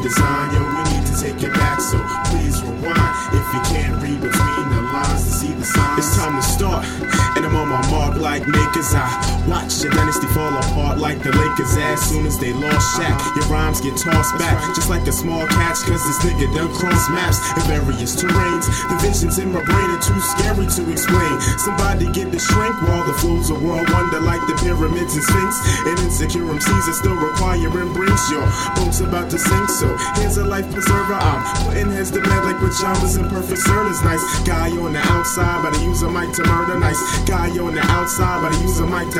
redesign. Yo, we need to take it back, so please rewind. If you can't read between the lines to see the signs, it's time to start, and I'm on my mark like makers. I watch your dynasty fall apart like the Lakers. As soon as they lost Shaq, your rhymes get tossed back just like a small catch, cause this nigga done cross maps in various terrains. The visions in my brain are too scary to explain. Somebody get the shrink while the flows of world wonder like the pyramids and Sphinx. And insecure MCs are still requiring brinks. Your boat's about to sink, so here's a life preserver. I'm putting heads to bed like pajamas and perfect service. Nice guy on the outside, but I use a mic to murder. Nice guy on the outside, but I use a mic to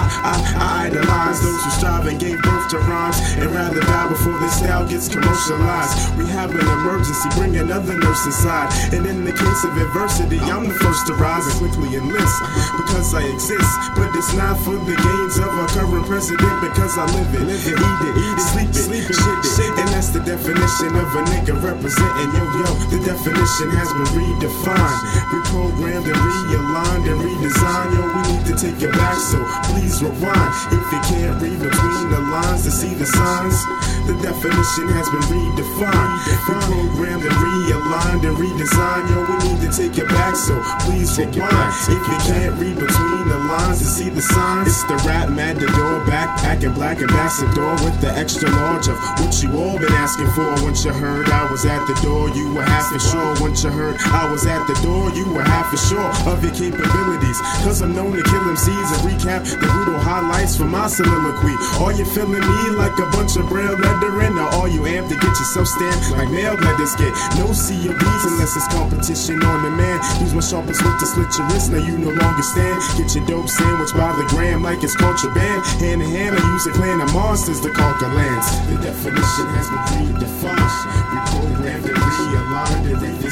I idolize those who strive and gave birth to rhymes and rather die before this style gets commercialized. We have an emergency, bring another nurse inside. And in the case of adversity, I'm the first to rise and quickly enlist because I exist. But it's not for the gains of a current president, because I live it, eat it, sleep it, shit it. And that's the definition of a nigga representing. Yo, the definition has been redefined, reprogrammed and realigned and redesigned. Yo, we need to take it back, so please rewind. If you can't read between the lines to see the signs, the definition has been redefined, reprogrammed and realigned and redesigned. Yo, we need to take it back, so please rewind. If you can't read between the lines to see the signs, it's the rap matador, backpacking black ambassador with the extra large of what you all been asking for. Once you heard I was at the door, you were half as sure. Once you heard I was at the door, you were half as sure of your capabilities, cause I'm known to kill MCs and recap the brutal highlights from my soliloquy. Are you feeling me like a bunch of braille lettering, or are you amped to get yourself stamped like mail letters? Get no COBs unless it's competition on the man. Use my sharpest whip to slit your wrist, now you no longer stand. Get your dope sandwich by the gram like it's contraband. Hand in hand, I use a clan of monsters to conquer lands. The definition has been redefined, reprogrammed and realigned and